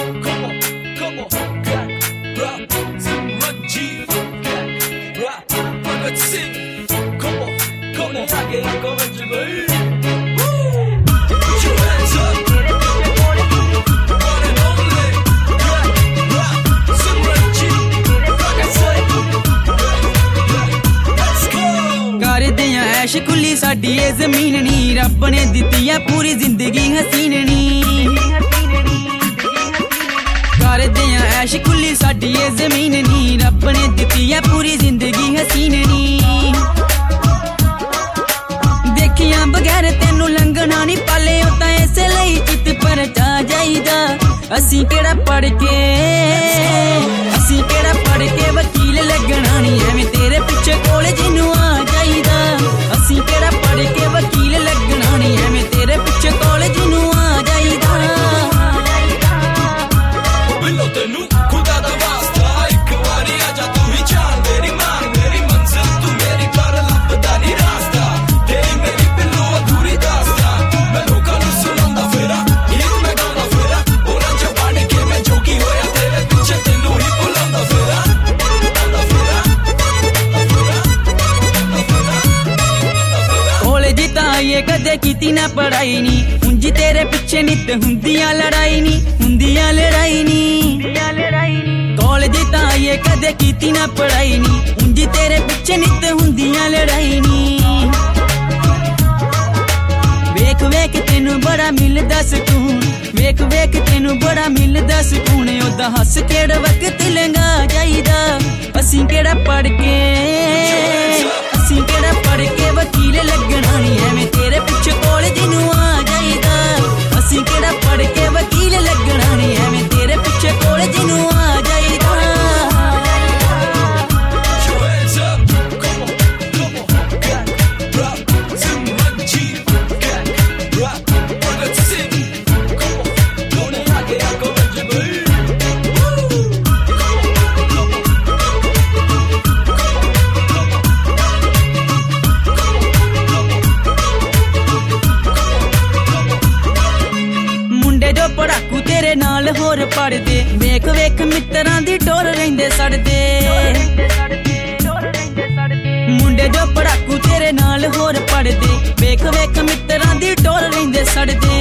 ऐश खुली साडी ए जमीन नी रब ने दित्ती है पूरी जिंदगी हसीन नी करदे ऐश खुली साडी ए जमीन नी रब ने दित्ती है पूरी जिंदगी हसीन नी देखिया बगैर तेनू लंघना नी पाले तां इस लई चित पर जा जाईदा असीं केड़ा पढ़ के वकील लगना नी एवें तेरे पिछे कॉलेज नूं आ जाईदा असीं केड़ा पढ़ के वकील लगना नी एवें तेरे पिछे कॉलेज नूं आ जाईदा बिल्लो तेनू खुदा दा वास्ता एक वारी आजा तू ही जान मेरी मान मेरी मंजिल तू मेरी पर लभदा नी रास्ता तेरी मेरी बिल्लो अधूरी दास्तां मैं लोकां नूं सुणांदा फेरा गीत मैं गाउंदा फेरा ओना जवानी के मैं जोगी होया तेरे पिछे तेनू ही बुलांदा फेरा ये कदे कीती ना पढ़ाई नी उंजी तेरे पिछे नित हुंदियां लड़ाई नी कॉलेज तां ये कदे कीती ना पढ़ाई नी उंजी तेरे पिछे नित हुंदियां लड़ाई नी वेख वेख तेनू बड़ा मिलदा सुकून वेख वेख तेनू बड़ा मिलदा सुकून ओदा हस केड़ा वक्त लंघा जाईदा असीं केड़ा पढ़ के वकील लगना नी एवें तेरे पिछे कॉलेज नूं आ जाईदा असीं केड़ा पढ़ के वकील लगना नी एवें तेरे पिछे कॉलेज नूं आ जाईदा पढ़ाकू तेरे नाल होर पढ़दे वेख वेख मित्रां दी टोर रहिंदे सड़दे मुंडे जो पढ़ाकू तेरे नाल होर पढ़दे वेख वेख मित्रां दी टोर रहिंदे सड़दे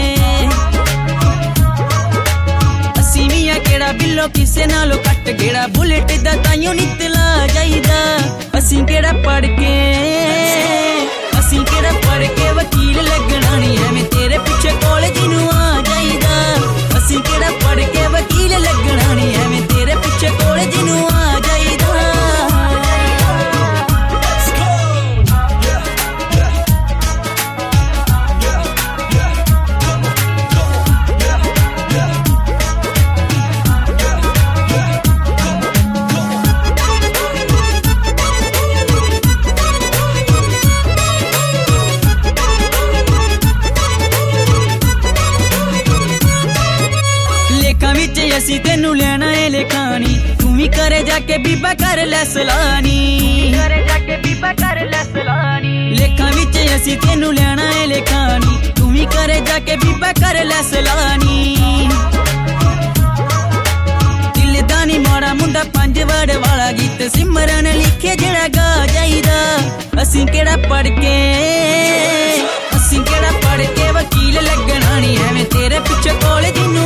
असीं भी आ केड़ा बिल्लो किसे नालों कट गेड़ा बुलेट दा ताइयों नितला जाईदा असीं केड़ा पढ़ के वकील लगना नी एवें तेरे पिछे कॉलेज नूं आ जाईदा असीं केड़ा पढ़ के वकील लगना नी एवें तेरे पिछे कॉलेज नूं आ जाईदा असीं तेनू लेना है लेखानी तू भी करे जाके बीबा कर लै सलानी लेखा विच असीं तेनू लेना है लेखानी तू भी करे जाके बीबा कर लै सलानी दिल दा नी माड़ा मुंडा 5 वर्ड वाला गीत सिमरन लिखे जेड़ा गा जाईदा असीं केड़ा पढ़ के वकील लगना नी एवें तेरे पिछे कॉलेज नूं